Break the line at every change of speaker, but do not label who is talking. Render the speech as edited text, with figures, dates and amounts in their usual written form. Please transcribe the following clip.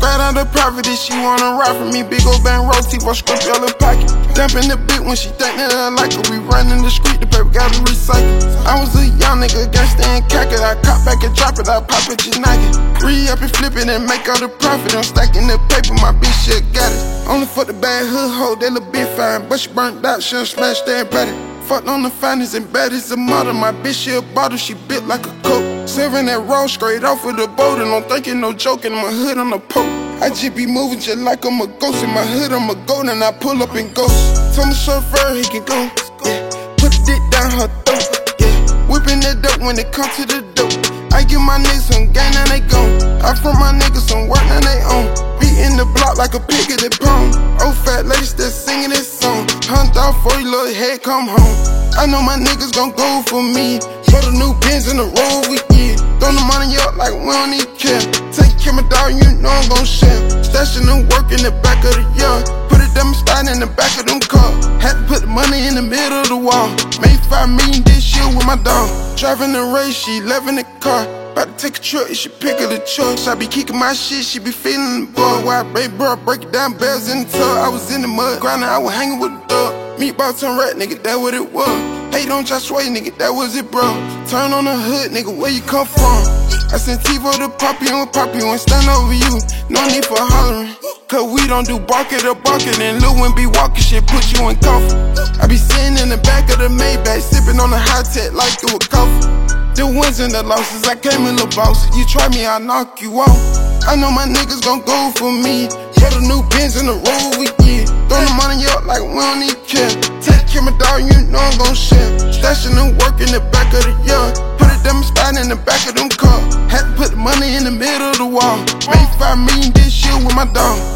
Find out the profit if she wanna ride for me. Big old band roti, wash scrub yellow pocket. Dumping the bit when she think that I like her. We running the street, the paper gotta recycle. I was a young nigga, gangsta and cacker. I cop back and drop it, I pop it, just knock it. Re-up and flip it and make all the profit. I'm stacking the paper, my bitch shit got it. Only fuck the bad hood hoe, that little bit fine. But she burnt out, she done smashed that body. Fucked on the finest and bad as a mother. My bitch, she a bottle, she built like a coke. Serving that roll straight off with the boat. And I'm thinking no joking, my hood on the poke. I just be moving just like I'm a ghost. In my hood, I'm a goat, and I pull up and ghost. Tell the chauffeur he can go, yeah. Put the dick down her throat, yeah. Whipping it up when it come to the dope. I give my niggas some game, now they gone. I front my niggas some work, now they own. Beating the block like a pig at the pound. Old fat lady still singing this song. Hunt out for your little head, come home. I know my niggas gon' go for me. For the new Benz in the road we get. Throw the money up like we don't need care. Take care of my dog, you know I'm gon' share. Stashing the work in the back of the yard. Put a demonstrator in the back of them cars. Had to put the money in the middle of the wall. Made 5 million this year with my dog. Driving the race, she loving the car. About to take a trip, she pick her the choice. I be kicking my shit, she be feeling the bug. Why baby bro, break it down, bells in the tub. I was in the mud, grinding, I was hanging with the dog. Meatball turn rat, nigga, that what it was. Hate on Josh Sway, nigga, that was it, bro. Turn on the hood, nigga, where you come from? I sent TiVo to Poppy and stand over you. No need for hollering, cause we don't do barking or barking. And Lil Win be walking shit, put you in coffin. I be sitting in the back of the Maybach, sipping on the high tech like it was coffee. The wins and the losses, I came in the boss. You try me, I'll knock you off. I know my niggas gon' go for me. For the new Benz in the road we get. Throw the money up like we don't need care. Take care of my dog, you know I'm gon' share. Stashing the work in the back of the yard. Put a demonstrator in the back of them cars. Had to put the money in the middle of the wall. Made 5 million this year with my dog.